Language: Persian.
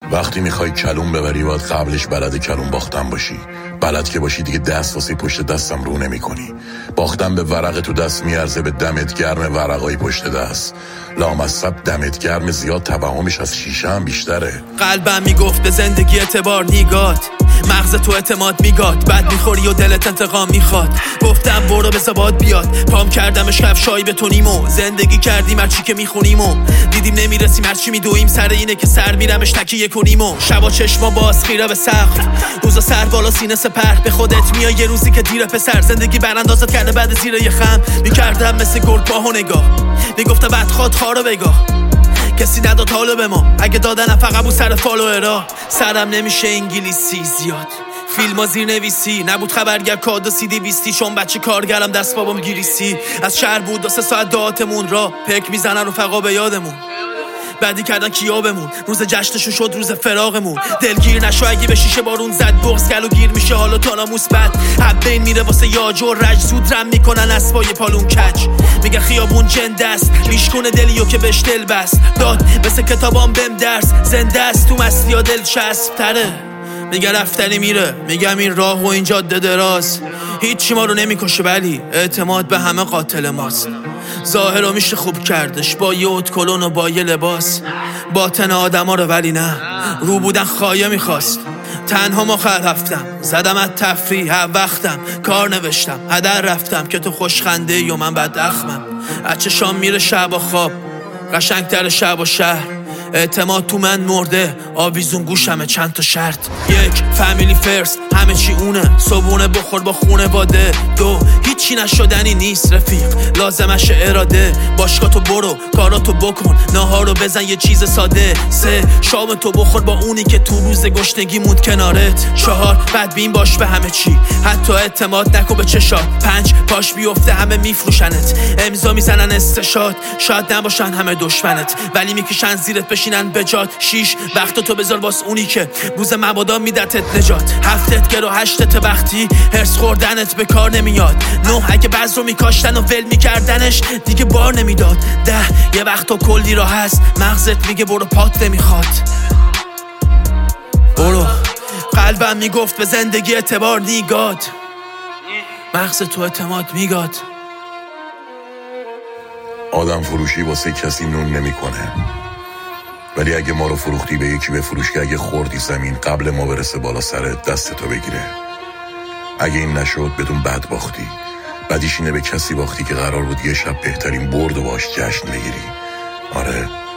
وقتی میخوای کلون ببری باید قبلش بلد کلون باختن باشی. بلد که باشی دیگه دست واسه پشت دستم رو نمی کنی. باختن به ورق تو دست میارزه به دمت گرم ورقای پشت دست. لامصب دمت گرم زیاد توهمش از شیشه هم بیشتره. قلبم میگفت به زندگی اعتبار نیگات، مغز تو اعتماد میگاد، بعد میخوری و دلت انتقام میخواد. گفتم برو بذار باد بیاد، پام کردمش کفشایی بتونیم و زندگی کردیم هرچی که میخونیم و دیدیم نمیرسیم هرچی میدویم. سر اینه که سر میرمش تکیه کنیم و شبا چشما باز خیره به سقف، روزا سر بالا سینه سپر. به خودت میای یه روزی که دیره پسر، زندگی براندازت کرده بعد زیر یه خم. میکردم مثل گرگ باهو نگاه، میگفتم بدخواد خارو بگاه. کسی نداد حالو به ما، اگه دادن فقط بود سر فالوئرا. سرم نمیشه انگلیسی زیاد، فیلما زیر نویسی نبود، خبرگر کاد و CD 20 چون بچه کارگرم دست بابام گریسی. از شهر بود 2-3 ساعت دعاتمون را پک میزنن رفقا به یادمون. بعدی کردن کیابمون، روز جشنشون شد روز فراغمون. دلگیر نشو اگه به شیشه بارون زد، بغض گلو گیر میشه حالا تالاموس بد. حبین میره واسه یاج و رج، زود رم میکنن اسبای پالون کج. میگه خیابون جنده است، میشکونه دلیو که بهش دل بست. داد مثل کتابام بهم درس، زنده است تو مستی ها دل چسب تره. میگه رفتنی میره، میگم این راه و این جاده دراز. هیچی ما رو نمیکشه ولی اعتماد به همه قاتل ماست. ظاهر رو میشه خوب کردش با یه اوت کلون و با یه لباس. باطن آدم ها رو ولی نه، رو بودن خایه میخواست. تنها مخل رفتم، زدم از تفریح وقتم، کار نوشتم هدر رفتم که تو خوشخنده یا من بد اخمم. اچه شام میره شب و خواب، قشنگتر شب و شهر. اعتماد تو من مرده، آویزون گوشمه چند تا شرط. 1 فامیلی فرست، همه چی اونه، صبونه بخور با خونه واده. 2 هیچی نشدنی نیست رفیق، لازمش اراده. باشگاه تو برو، کاراتو بکن، ناهارو بزن یه چیز ساده. 3 شام تو بخور با اونی که تو روز گشنگی موند کنارت. 4 بدبین باش به همه چی، حتی اعتماد نکن به چشات. 5 پاش بیفته همه میفروشنت، امضا میزنن استشاد. شاید نباشن همه دشمنت ولی میکشن زیرت بشینن بجات. 6 وقت تو بذار واس اونی که روز مبادا میدتت نجات. 7 گرو 8 وقتی هرس خوردنت به کار نمیاد. 9 اگه بعض رو میکاشتن و ول میکردنش دیگه بار نمیداد. 10 یه وقت تو کلی راه هست، مغزت میگه برو پات نمیخواد. برو. قلبم میگفت به زندگی اعتبار نیگاد، مغز تو اعتماد میگاد. آدم فروشی واسه کسی نون نمیکنه، ولی اگه ما رو فروختی به یکی بفروش که اگه خوردی زمین قبل ما برسه بالا سرت دستتو بگیره. اگه این نشد بدون بد باختی. بدیش اینه به کسی باختی که قرار بود یه شب بهترین برد و باش جشن بگیری. آره